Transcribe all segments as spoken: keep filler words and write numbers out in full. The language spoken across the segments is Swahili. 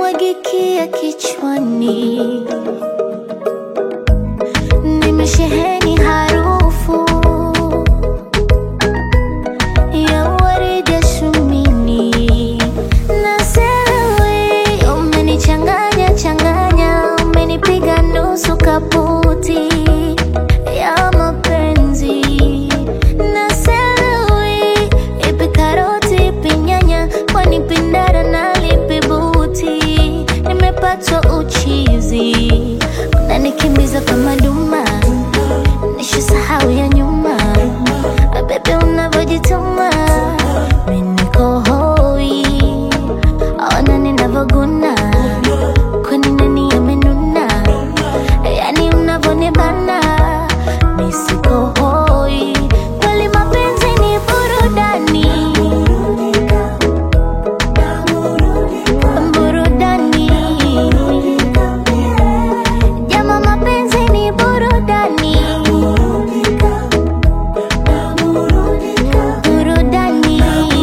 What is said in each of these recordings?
yanamwagikia kichwani. Nimesheheni harufu ya waridi ya shumini. Nasewe umenichanganya changanya, umenipiga nusu kaputi ya mapenzi. Nasewe ipi karoti ipi nyanya, kwani pindara na lipi buti. Nimepatwa uchizi, unanikimbiza kama duma, nishasahau ya nyuma. Bebe unavyojituma, mimi niko hoi. Ona ninavoguna, kwani nani amenuna? Yani unavyonibana, mimi siko hoi. Kweli mapenzi ni burudani, burudani. Jama, mapenzi ni burudani, burudani.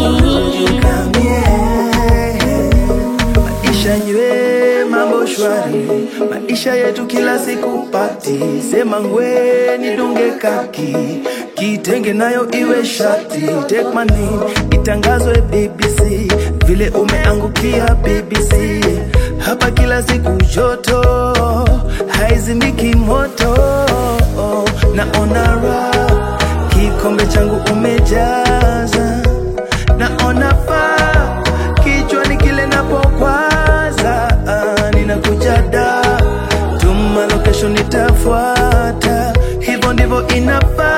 Maisha nywe mambo shwari, maisha yetu kila siku pati. Sema ngwe nidunge kaki, kitenge nayo iwe shati. Take my name itangazwe B B C, vile umeangukia B B C. Hapa kila siku joto, haizimiki moto. Naona raha, kikombe changu umejaza. Naona faa, kichwani kile napokwaza. Ah, ninakuja da, tuma location nitafuata. Hivyo ndivyo inafaa.